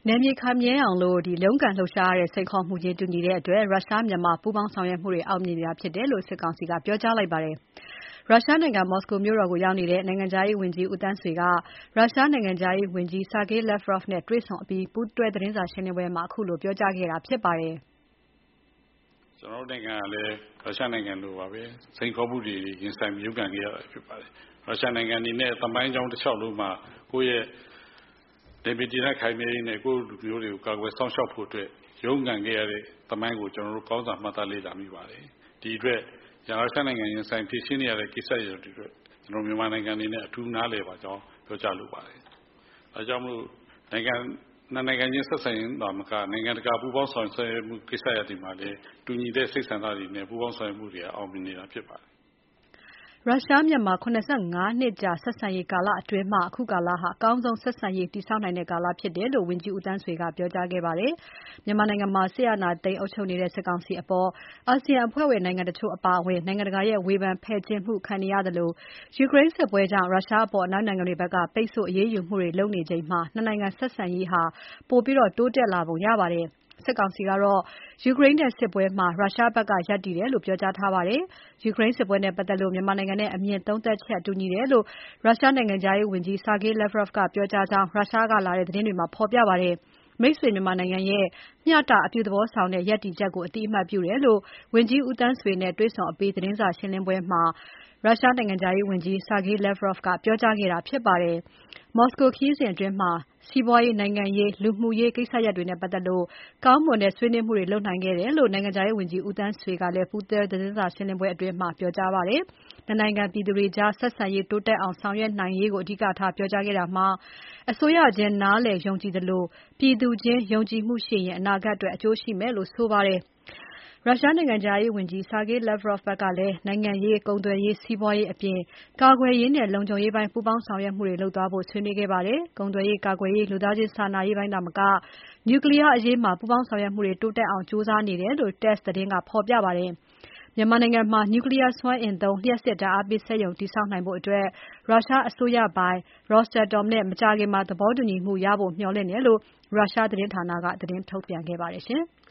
နယ်မြေခိုင်မြဲအောင်ရုန်းကန်လှုပ်ရှားရတဲ့စိန်ခေါ်မှုချင်းတူညီတဲ့အတွက်ရုရှား-မြန်မာပူးပေါင်းဆောင်ရွက်မှုတွေအောင်မြင်နေတာဖြစ်တယ်လို့စစ်ကောင်စီကပြောကြားလိုက်ပါတယ်။ရုရှားနိုင်ငံမော်စကိုမြို့တော်ကိုရောက်နေတဲ့နိုင်ငံခြားရေးဝန်ကြီးဦးသန်းဆွေကရုရှားနိုင်ငံခြားရေးဝန်ကြီး Sergei Lavrov နဲ့တွေ့ဆုံအပြီးပူးတွဲသတင်းစာရှင်းပွဲမှာခုလိုပြောကြားခဲ့တာဖြစ်ပါတယ်။ကျွန်တော်တို့နိုင်ငံကလည်းရုရှားနိုင်ငံလိုပါပဲစိန်ခေါ်မှုတွေရင်ဆိုင်ရုန်းကန်ခဲ့ရတာဖြစ်ပါတယ်။ရုရှားနိုင်ငံအနေနဲ့သမိုင်းကြောင်းတစ်လျှောက်လုံးမှာကိုယ့်ရဲ့ဒေပီတီနဲ့ခိုင်မြဲရေးနဲ့ကိုယ့်လူမျိုးတွေကိုကာကွယ်ဆောင်ရှောက်ဖို့အတွက်ရုန်းကန်ခဲ့ရတဲ့သမိုင်းကိုကျွန်တော်တို့ကောင်းစွာမှတ်သားလေ့လာမိပါတယ်။ဒီအတွက်ရုရှားနိုင်ငံရင်ဆိုင်ဖြစ်ရှင်းနေရတဲ့ကိစ္စတွေအတွက်ကျွန်တော်မြန်မာနိုင်ငံအနေနဲ့အထူးနားလည်ပါကြောင်းပြောကြားလိုပါတယ်။အဲကြောင့်မို့နိုင်ငံချင်းဆက်ဆံရေးသာမကနိုင်ငံတကာပူးပေါင်းဆောင်ရွက်မှုကိစ္စရပ်တွေမှာလည်းတူညီတဲ့စိတ်ဆန္ဒတွေနဲ့ပူးပေါင်းဆောင်ရွက်မှုတွေအောင်မြင်နေတာဖြစ်ပါတယ်ရုရှားမြန်မာ85နှစ်ကြာဆက်ဆံရေးကာလအတွင်းမှာအခုကာလဟာအကောင်းဆုံးဆက်ဆံရေးတည်ဆောက်နိုင်တဲ့ကာလဖြစ်တယ်လို့ဝန်ကြီးဦးသန်းဆွေကပြောကြားခဲ့ပါတယ်။မြန်မာနိုင်ငံမှာစစ်အာဏာသိမ်းအုပ်ချုပ်နေတဲ့စစ်ကောင်စီအပေါ်အာဆီယံအဖွဲ့ဝင်နိုင်ငံတချို့အပါအဝင်နိုင်ငံတကာရဲ့ဝေဖန်ဖယ်ကျဉ်မှုခံနေရသလိုယူကရိန်းစစ်ပွဲကြောင့်ရုရှားအပေါ်အနောက်နိုင်ငံတွေဘက်ကပိတ်ဆို့အရေးယူမှုတွေလုပ်နေချိန်မှာနှစ်နိုင်ငံဆက်ဆံရေးဟာပိုပြီးတိုးတက်လာပုံရပါတယ်။စစ်ကောင်စီကတော့ယူကရိန်းနဲ့စစ်ပွဲမှာရုရှားဘက်ကရပ်တည်တယ်လို့ပြောကြားထားပါတယ်။ယူကရိန်းစစ်ပွဲနဲ့ပတ်သက်လို့မြန်မာနိုင်ငံနဲ့အမြင်သုံးသပ်ချက်တူညီတယ်လို့ရုရှားနိုင်ငံခြားရေးဝန်ကြီး Sergei Lavrov ကပြောကြားကြောင်းရုရှားကလာတဲ့သတင်းတွေမှာဖော်ပြပါတယ်။မိတ်ဆွေမြန်မာနိုင်ငံရဲ့မျှတအပြုသဘောဆောင်တဲ့ရပ်တည်ချက်ကိုအတိအမှတ်ပြုတယ်လို့ဝန်ကြီးဦးသန်းဆွေနဲ့တွေ့ဆုံအပြီးသတင်းစာရှင်းပွဲမှာရုရှားနိုင်ငံခြားရေးဝန်ကြီး Sergei Lavrov ကပြောကြားခဲ့တာဖြစ်ပါတယ်။မော်စကိုခရီးစဉ်အတွင်းမှာစီးပွားရေးနိုင်ငံရေးလူမှုရေးကိစ္စရပ်တွေနဲ့ပတ်သက်လို့ကောင်းမွန်တဲ့ဆွေးနွေးမှုတွေလုပ်နိုင်ခဲ့တယ်လို့နိုင်ငံခြားရေးဝန်ကြီးဦးသန်းဆွေကလည်းပူးတွဲသတင်းစာရှင်းပွဲအတွင်းမှာပြောကြားပါတယ်။နှစ်နိုင်ငံပြည်သူတွေကြားဆက်ဆံရေးတိုးတက်အောင်ဆောင်ရွက်နိုင်ရေးကိုအဓိကထားပြောကြားခဲ့တာမှာအစိုးရချင်းနားလည်ယုံကြည်သလိုပြည်သူချင်းယုံကြည်မှုရှိရင်အနာဂတ်အတွက်အကျိုးရှိမယ်လို့ဆိုပါတယ်။ရုရှားနိုင်ငံခြားရေးဝန်ကြီး Sergei Lavrov ဘက်ကလည်းနိုင်ငံရေးကုန်သွယ်ရေးစီးပွားရေးအပြင်ကာကွယ်ရေးနဲ့လုံခြုံရေးပိုင်းပူးပေါင်းဆောင်ရွက်မှုတွေလုပ်သွားဖို့ဆွေးနွေးခဲ့ပါတယ်။ကုန်သွယ်ရေးကာကွယ်ရေးလူသားချင်းစာနာရေးပိုင်းသာမကနျူကလ িয়ার အရေးမှာပူးပေါင်းဆောင်ရွက်မှုတွေတိုးတက်အောင်ကြိုးစားနေတယ်လို့ TASS သတင်းကဖော်ပြပါတယ်။မြန်မာနိုင်ငံမှာနျူကလ িয়ার စွမ်းအင်သုံးလျှပ်စစ်ဓာတ်အားပေးစက်ရုံတည်ဆောက်နိုင်ဖို့ရုရှားအစိုးရပိုင် Rosatom နဲ့မကြာခင်သဘောတူညီမှုရဖို့မျှော်လင့်တယ်လို့ရုရှားသတင်းဌာနကသတင်းထုတ်ပြန်ခဲ့ပါတယ်ရှင်။